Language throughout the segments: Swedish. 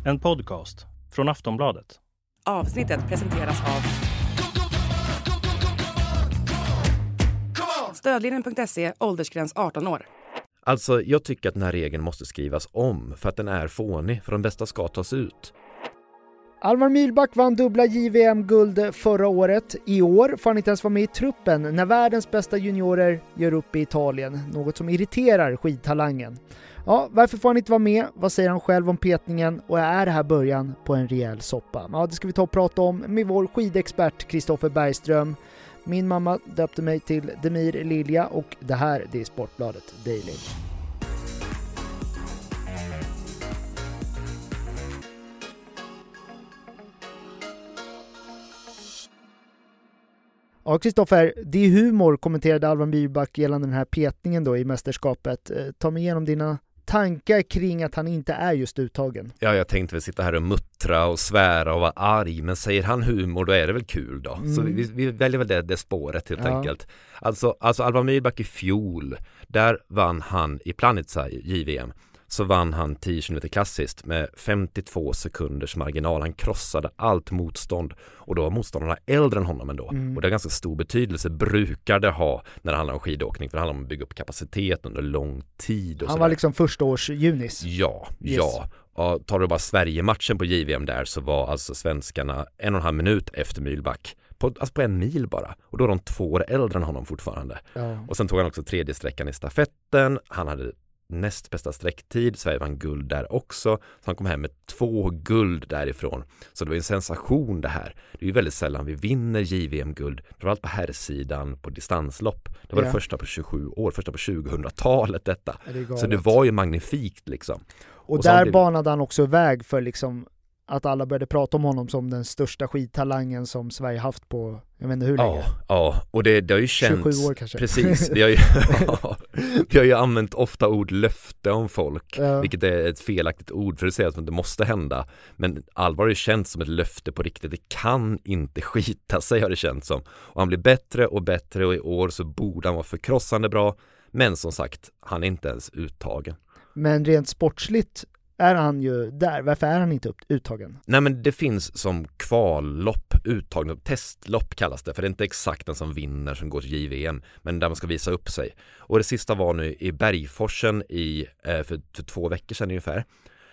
En podcast från Aftonbladet. Avsnittet presenteras av Stödlinjen.se, åldersgräns 18 år. Alltså, jag tycker att den här regeln måste skrivas om för att den är fånig, för de bästa ska tas ut. Alvar Myhlback vann dubbla JVM-guld förra året. I år får han inte ens vara med i truppen när världens bästa juniorer gör upp i Italien. Något som irriterar skidtalangen. Ja, varför får han inte vara med? Vad säger han själv om petningen? Och är det här början på en rejäl soppa? Ja, det ska vi ta och prata om med vår skidexpert Kristoffer Bergström. Min mamma döpte mig till Demir Lilja och det här är Sportbladet Daily. Ja, Kristoffer, det är humor, kommenterade Alvar Myhlback gällande den här petningen då i mästerskapet. Ta mig igenom dina tankar kring att han inte är just uttagen. Ja, jag tänkte väl sitta här och muttra och svära och vara arg, men säger han humor då är det väl kul då. Så vi väljer väl det spåret helt enkelt. Alltså Alvar Myhlback i fjol, där vann han i Planica i JVM. Så vann han 10 km klassiskt med 52 sekunders marginal. Han krossade allt motstånd och då var motståndarna äldre än honom ändå. Och det är ganska stor betydelse brukar det ha när det handlar om skidåkning, för det handlar om att bygga upp kapacitet under lång tid. Och han var liksom första års junis. Ja. Och tar du bara Sverige-matchen på JVM där så var alltså svenskarna 1,5 minut efter Myhlback. På en mil bara. Och då är de 2 år äldre än honom fortfarande. Ja. Och sen tog han också 3:e sträckan i stafetten. Han hade näst bästa sträcktid. Sverige vann guld där också. Så han kom hem med 2 guld därifrån. Så det var en sensation det här. Det är ju väldigt sällan vi vinner JVM-guld. Framförallt på herrsidan på distanslopp. Det var det första på 27 år. Första på 2000-talet detta. Så det var ju magnifikt liksom. Och där banade han också väg för liksom att alla började prata om honom som den största skidtalangen som Sverige haft på, jag vet inte hur länge. Ja, och det har ju känts 27 år kanske. Precis, vi har ju använt ofta ord löfte om folk, vilket är ett felaktigt ord för att säga att det måste hända. Men Alvar har ju känts som ett löfte på riktigt. Det kan inte skita sig, har det känts som. Och han blir bättre och bättre och i år så borde han vara förkrossande bra. Men som sagt, han är inte ens uttagen. Men rent sportsligt är han ju där. Varför är han inte uttagen? Nej, men det finns som kvallopp, uttagning, testlopp kallas det. För det är inte exakt den som vinner som går till JVM, men där man ska visa upp sig. Och det sista var nu i Bergforsen för 2 veckor sedan ungefär.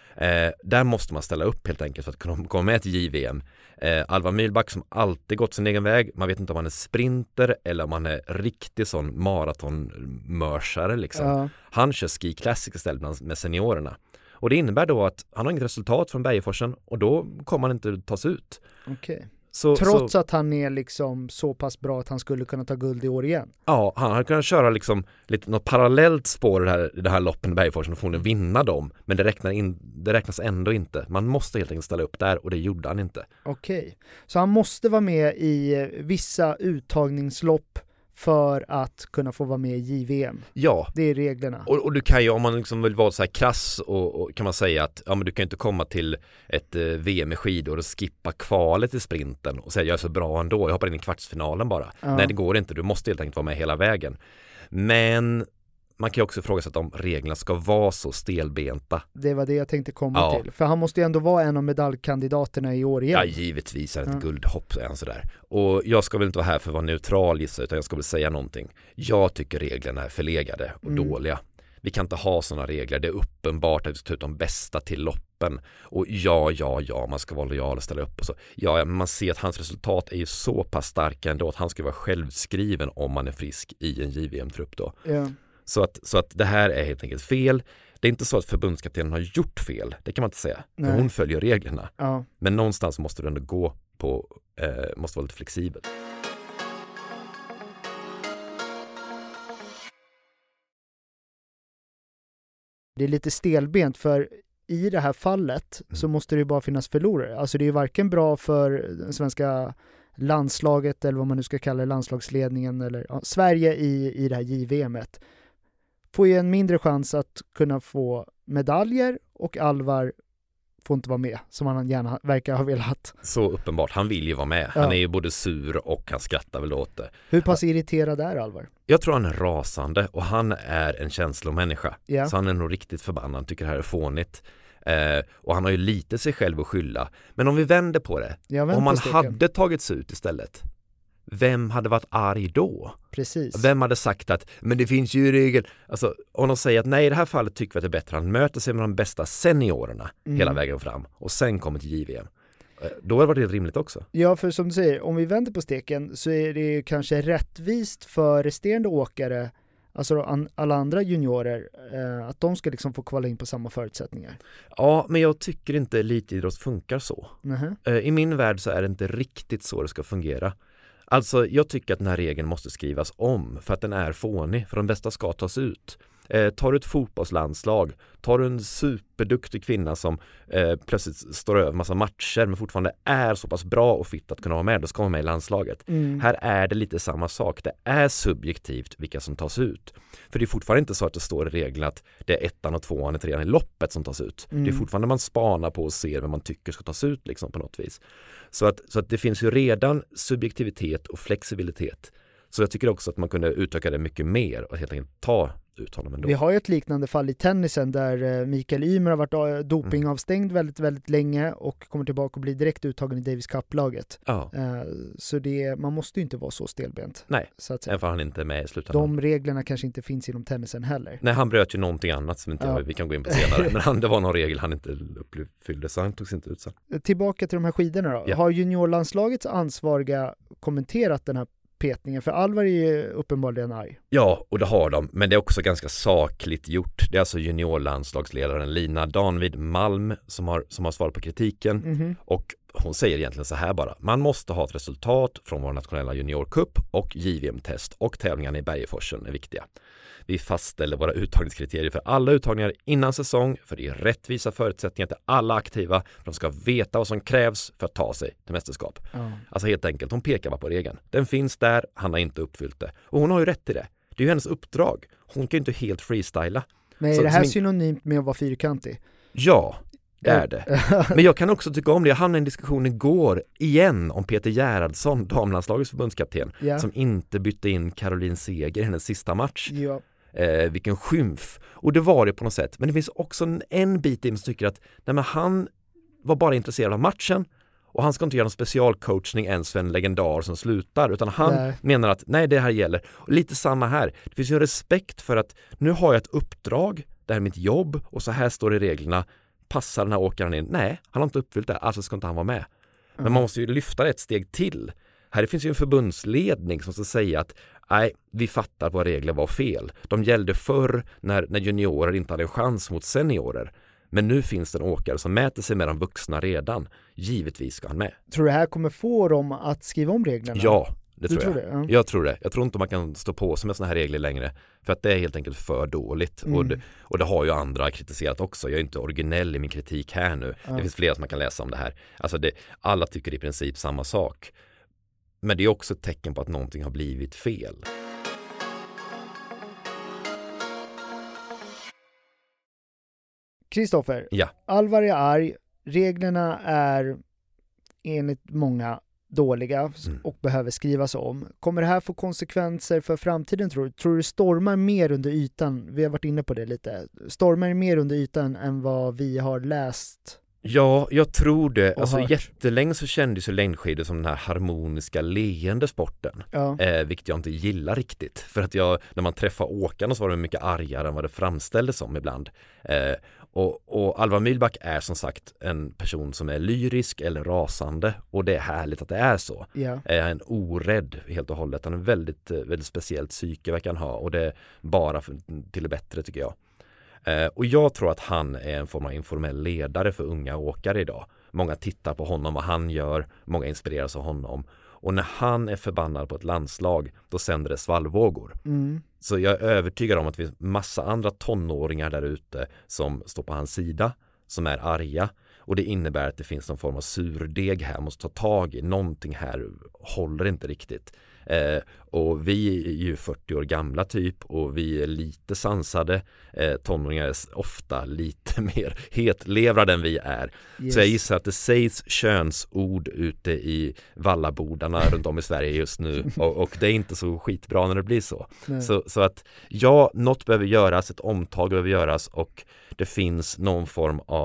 Där måste man ställa upp helt enkelt för att kunna komma med till JVM. Alvar Myhlback som alltid gått sin egen väg. Man vet inte om han är sprinter eller om han är riktig sån maratonmörsare liksom. Han kör Ski Classic istället med seniorerna. Och det innebär då att han har inget resultat från Bergforsen och då kommer han inte tas ut. Okej. Trots att han är liksom så pass bra att han skulle kunna ta guld i år igen. Ja, han hade kunnat köra liksom något parallellt spår i det här loppen i Bergforsen och få honom vinna dem. Men det räknas ändå inte. Man måste helt enkelt ställa upp där och det gjorde han inte. Okej. Så han måste vara med i vissa uttagningslopp för att kunna få vara med i JVM. Ja. Det är reglerna. Och du kan ju, om man liksom vill vara så här krass och kan man säga att men du kan inte komma till ett VM med skidor och skippa kvalet i sprinten och säga jag är så bra ändå, jag hoppar in i kvartsfinalen bara. Nej, det går inte. Du måste helt enkelt vara med hela vägen. Men man kan ju också fråga sig om reglerna ska vara så stelbenta. Det var det jag tänkte komma till. För han måste ju ändå vara en av medaljkandidaterna i år igen. Ja, givetvis är det ett guldhopp är han sådär. Och jag ska väl inte vara här för att vara neutral gissa, utan jag ska väl säga någonting. Jag tycker reglerna är förlegade och dåliga. Vi kan inte ha sådana regler. Det är uppenbart att vi ska ta ut de bästa till loppen. Och man ska vara lojal och ställa upp och så. Ja, men man ser att hans resultat är ju så pass starka ändå att han ska vara självskriven om man är frisk i en JVM-trupp då. Ja. Så att det här är helt enkelt fel. Det är inte så att förbundskaptenen har gjort fel. Det kan man inte säga. För hon följer reglerna. Ja. Men någonstans måste du ändå gå på, måste vara lite flexibel. Det är lite stelbent för i det här fallet så måste det ju bara finnas förlorare. Alltså det är ju varken bra för den svenska landslaget eller vad man nu ska kalla det, landslagsledningen eller Sverige i det här JVM-et. Får ju en mindre chans att kunna få medaljer och Alvar får inte vara med som han gärna verkar ha velat. Så uppenbart, han vill ju vara med. Han är ju både sur och han skrattar väl åt det. Hur pass irriterad är Alvar? Jag tror han är rasande och han är en känslomänniska. Yeah. Så han är nog riktigt förbannad, tycker det här är fånigt. Och han har ju lite sig själv att skylla. Men om vi vänder på det, om man hade tagits ut istället, vem hade varit arg då? Precis. Vem hade sagt att, men det finns ju i regel, alltså om de säger att nej, i det här fallet tycker vi att det är bättre, han möter sig med de bästa seniorerna hela vägen fram och sen kommer till JVM. Då har det varit helt rimligt också. Ja, för som du säger, om vi vänder på steken så är det ju kanske rättvist för resterande åkare, alltså alla andra juniorer, att de ska liksom få kvala in på samma förutsättningar. Ja, men jag tycker inte elitidrott funkar så. I min värld så är det inte riktigt så det ska fungera. Alltså, jag tycker att den här regeln måste skrivas om för att den är fånig, för de bästa ska tas ut. Tar du ett fotbollslandslag, tar du en superduktig kvinna som plötsligt står över massa matcher men fortfarande är så pass bra och fitt att kunna vara med, då ska vara med i landslaget. Här är det lite samma sak. Det är subjektivt vilka som tas ut. För det är fortfarande inte så att det står i regeln att det är 1:an och 2:an och 3:an i loppet som tas ut. Det är fortfarande man spanar på och ser vem man tycker ska tas ut liksom, på något vis. Så att det finns ju redan subjektivitet och flexibilitet. Så jag tycker också att man kunde utöka det mycket mer och helt enkelt ta ut honom ändå. Vi har ju ett liknande fall i tennisen där Mikael Ymer har varit dopingavstängd väldigt, väldigt länge och kommer tillbaka och blir direkt uttagen i Davis Cup-laget. Ja. Så man måste ju inte vara så stelbent. Nej, så att även för han inte är med i slutändan. De reglerna kanske inte finns inom tennisen heller. Nej, han bröt ju någonting annat som inte vi kan gå in på senare. Men det var någon regel han inte uppfyllde, så han togs inte ut sen. Tillbaka till de här skidorna då. Ja. Har juniorlandslagets ansvariga kommenterat den här petningen? För Alvar är ju uppenbarligen arg. Ja, och det har de. Men det är också ganska sakligt gjort. Det är alltså juniorlandslagsledaren Lina Danvid Malm som har svarat på kritiken. Och hon säger egentligen så här bara: man måste ha ett resultat från vår nationella juniorcup och JVM-test, och tävlingarna i Bergeforsen är viktiga. Vi fastställer våra uttagningskriterier för alla uttagningar innan säsong för det är rättvisa förutsättningar till alla aktiva. För de ska veta vad som krävs för att ta sig till mästerskap. Alltså helt enkelt, hon pekar bara på regeln. Den finns där, han har inte uppfyllt det. Och hon har ju rätt i det. Det är ju hennes uppdrag. Hon kan ju inte helt freestyla. Men är det här synonymt med att vara fyrkantig? Ja, det är det. Men jag kan också tycka om det. Jag hamnade i en diskussion igår igen om Peter Gerhardsson, damlandslagets förbundskapten, som inte bytte in Caroline Seger i hennes sista match. Ja. Vilken skymf. Och det var det på något sätt. Men det finns också en bit i mig som tycker att han var bara intresserad av matchen och han ska inte göra någon specialcoachning ens för en legendar som slutar, utan han menar att nej, det här gäller. Och lite samma här. Det finns ju en respekt för att nu har jag ett uppdrag, det här är mitt jobb och så här står det i reglerna. Passar den här åkaren in? Nej, han har inte uppfyllt det, alltså ska inte han vara med. Men man måste ju lyfta det ett steg till. Här finns ju en förbundsledning som ska säga att nej, vi fattar vad regler var fel. De gällde förr när juniorer inte hade en chans mot seniorer. Men nu finns det en åkare som mäter sig med de vuxna redan. Givetvis ska han med. Tror du det här kommer få dem att skriva om reglerna? Ja, det tror jag. Det? Ja. Jag tror det. Jag tror inte man kan stå på sig med såna här regler längre. För att det är helt enkelt för dåligt. Och det har ju andra kritiserat också. Jag är inte originell i min kritik här nu. Det finns flera som man kan läsa om det här. Alltså alla tycker i princip samma sak. Men det är också ett tecken på att någonting har blivit fel. Kristoffer, ja. Alvar är arg. Reglerna är enligt många dåliga och behöver skrivas om. Kommer det här få konsekvenser för framtiden, tror du? Tror du stormar mer under ytan? Vi har varit inne på det lite. Stormar mer under ytan än vad vi har läst? Ja, jag tror det. Alltså jättelänge så kändes ju längdskidor som den här harmoniska leende sporten. Vilket jag inte gillar riktigt. För att när man träffar åkarna så var det mycket argare än vad det framställdes som ibland. Och Alvar Mühlbach är som sagt en person som är lyrisk eller rasande. Och det är härligt att det är så. En orädd helt och hållet. Han är väldigt, väldigt speciellt psyke verkar han ha. Och det är bara till det bättre tycker jag. Och jag tror att han är en form av informell ledare för unga åkare idag. Många tittar på honom, vad han gör. Många inspireras av honom. Och när han är förbannad på ett landslag, då sänder det svallvågor. Så jag är övertygad om att det finns massa andra tonåringar där ute som står på hans sida, som är arga. Och det innebär att det finns någon form av surdeg här, måste ta tag i. Någonting här håller inte riktigt. Och vi är ju 40 år gamla typ och vi är lite sansade. Tonåringar är ofta lite mer hetlevrade än vi är. Så jag gissar att det sägs könsord ute i vallabordarna runt om i Sverige just nu. Och det är inte så skitbra när det blir så. Så att något behöver göras, ett omtag behöver göras och det finns någon form av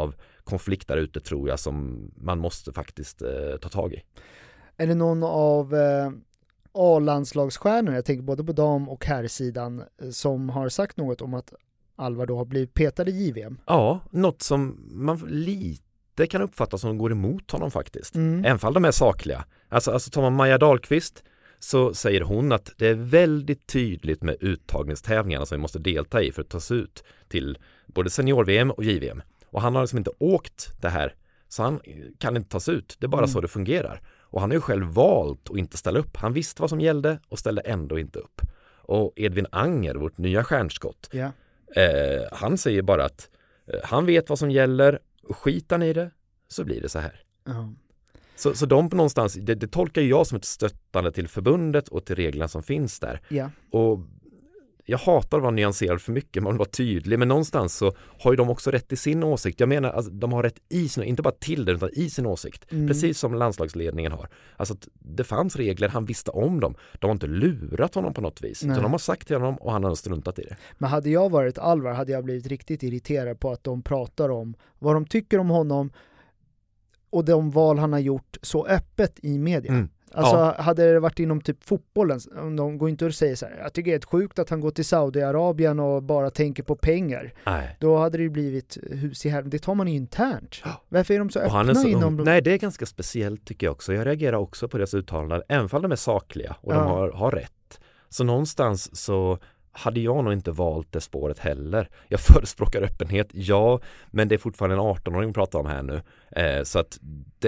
konflikt där ute tror jag som man måste faktiskt ta tag i. Är det någon av A-landslagsstjärnor, jag tänker både på dam- och herrsidan, som har sagt något om att Alvar då har blivit petad i JVM? Ja, något som man lite kan uppfatta som går emot honom faktiskt. Även fall de är sakliga. Alltså tar man Maja Dahlqvist så säger hon att det är väldigt tydligt med uttagningstävlingarna som vi måste delta i för att ta oss ut till både senior-VM och JVM. Och han har liksom inte åkt det här så han kan inte tas ut. Det är bara så det fungerar. Och han har ju själv valt att inte ställa upp. Han visste vad som gällde och ställde ändå inte upp. Och Edvin Anger, vårt nya stjärnskott, han säger bara att han vet vad som gäller och skitar ni i det så blir det så här. Så de på någonstans, det tolkar jag som ett stöttande till förbundet och till reglerna som finns där. Och jag hatar att vara nyanserad för mycket, man vill vara tydlig, men någonstans så har ju de också rätt i sin åsikt. Jag menar, alltså, de har rätt i sin, inte bara till det utan i sin åsikt. Precis som landslagsledningen har. Alltså det fanns regler, han visste om dem. De har inte lurat honom på något vis. Så de har sagt till honom och han har struntat i det. Men hade jag varit Alvar hade jag blivit riktigt irriterad på att de pratar om vad de tycker om honom och de val han har gjort så öppet i media. Alltså hade det varit inom typ fotbollen, de går inte och säger så här, jag tycker det är ett sjukt att han går till Saudiarabien och bara tänker på pengar. Nej. Då hade det blivit hus i helvete. Det tar man ju internt. Varför är de så öppna inom... Nej, det är ganska speciellt tycker jag också. Jag reagerar också på deras uttalanden, även om de är sakliga och de har rätt. Så någonstans så hade jag nog inte valt det spåret heller. Jag förespråkar öppenhet, men det är fortfarande en 18-åring vi pratar om här nu. Så att det...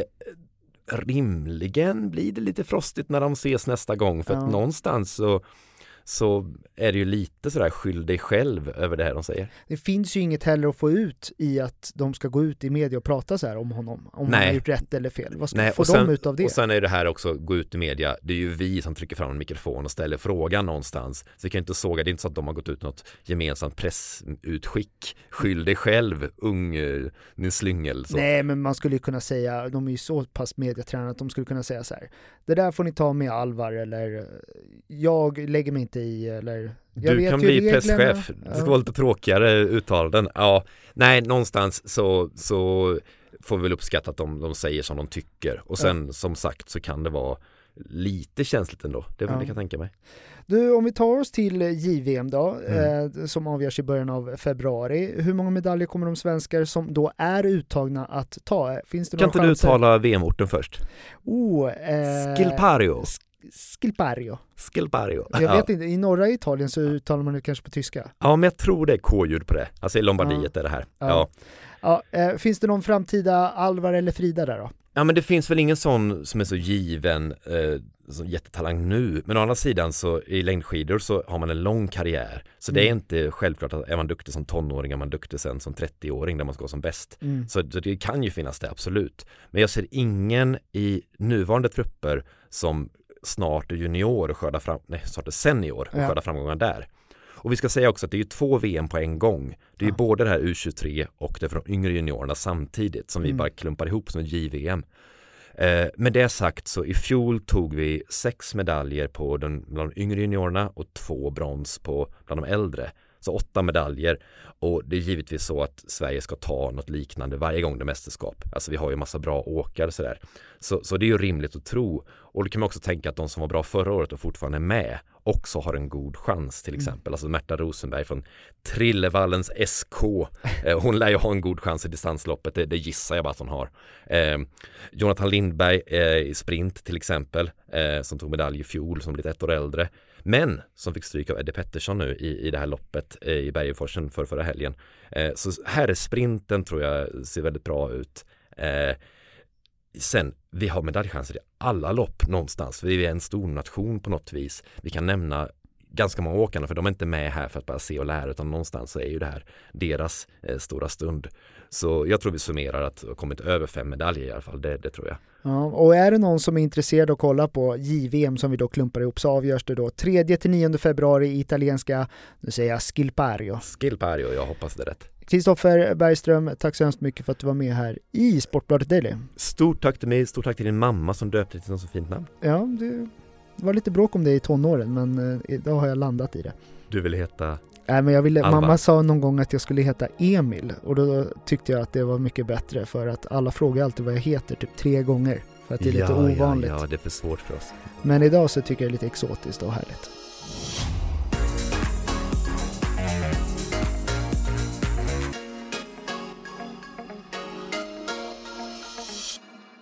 rimligen blir det lite frostigt när de ses nästa gång för att någonstans så är det ju lite sådär skyll dig själv över det här de säger. Det finns ju inget heller att få ut i att de ska gå ut i media och prata så här om honom, om han har gjort rätt eller fel. Vad ska få dem ut av det? Och sen är det här också, gå ut i media, det är ju vi som trycker fram en mikrofon och ställer frågan någonstans. Så vi kan inte såga, det är inte så att de har gått ut något gemensamt pressutskick. Skyll dig själv, din slyngel. Så. Nej, men man skulle ju kunna säga, de är ju så pass mediatränade att de skulle kunna säga så här, det där får ni ta med Alvar, eller jag lägger mig inte i, eller du kan bli presschef. Det ska vara lite tråkigare uttalanden. Nej, någonstans så får vi väl uppskatta att de säger som de tycker. Och sen som sagt så kan det vara lite känsligt ändå. Det kan jag tänka mig. Du, om vi tar oss till JVM då, som avgörs i början av februari. Hur många medaljer kommer de svenskar som då är uttagna att ta? Finns det kan inte chanser? Du tala VM-orten först? Skilpario. Jag vet inte, i norra Italien så uttalar man det kanske på tyska. Ja, men jag tror det är K-ljud på det. Alltså i Lombardiet är det här. Finns det någon framtida Alvar eller Frida där då? Ja, men det finns väl ingen sån som är så given som jättetalang nu. Men å andra sidan så i längdskidor så har man en lång karriär. Så det är inte självklart att är man duktig som tonåring, är man duktig sen som 30-åring där man ska gå som bäst. Så det kan ju finnas det, absolut. Men jag ser ingen i nuvarande trupper som snart är junior och snart är senior och skördar framgångar där. Och vi ska säga också att det är ju 2 VM på en gång. Det är ju både det här U23 och det för de yngre juniorerna samtidigt som vi bara klumpar ihop som ett JVM. Med det sagt så i fjol tog vi 6 medaljer bland de yngre juniorerna och 2 brons bland de äldre. Så 8 medaljer, och det är givetvis så att Sverige ska ta något liknande varje gång det är mästerskap. Alltså vi har ju massa bra åkare sådär. Så det är ju rimligt att tro. Och då kan man också tänka att de som var bra förra året och fortfarande är med också har en god chans till exempel. Alltså Märta Rosenberg från Trillevallens SK. Hon lär ju ha en god chans i distansloppet, det gissar jag bara att hon har. Jonathan Lindberg i sprint till exempel, som tog medalj i fjol, som blivit 1 år äldre. Men som fick stryk av Eddie Pettersson nu i det här loppet i Bergeforsen förra helgen. Så här är sprinten tror jag ser väldigt bra ut. Sen, vi har medaljchanser i alla lopp någonstans. Vi är en stor nation på något vis. Vi kan nämna ganska många åkarna, för de är inte med här för att bara se och lära, utan någonstans så är ju det här deras stora stund. Så jag tror vi summerar att det har kommit över 5 medaljer i alla fall, det tror jag. Ja, och är det någon som är intresserad att kolla på JVM som vi då klumpar ihop, så avgörs det då 3-9 februari i italienska, nu säger jag Skilpario, jag hoppas det är rätt. Kristoffer Bergström, tack så hemskt mycket för att du var med här i Sportbladet Daily. Stort tack till mig, stort tack till din mamma som döpte till något så fint namn. Ja, det var lite bråk om det i tonåren, men idag har jag landat i det. Du vill heta? Nej, men Alva. mamma sa någon gång att jag skulle heta Emil, och då tyckte jag att det var mycket bättre, för att alla frågar alltid vad jag heter typ 3 gånger, för att det är lite ovanligt. Ja, det är för svårt för oss. Men idag så tycker jag det är lite exotiskt och härligt.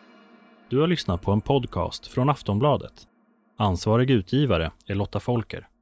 Du har lyssnat på en podcast från Aftonbladet. Ansvarig utgivare är Lotta Folker.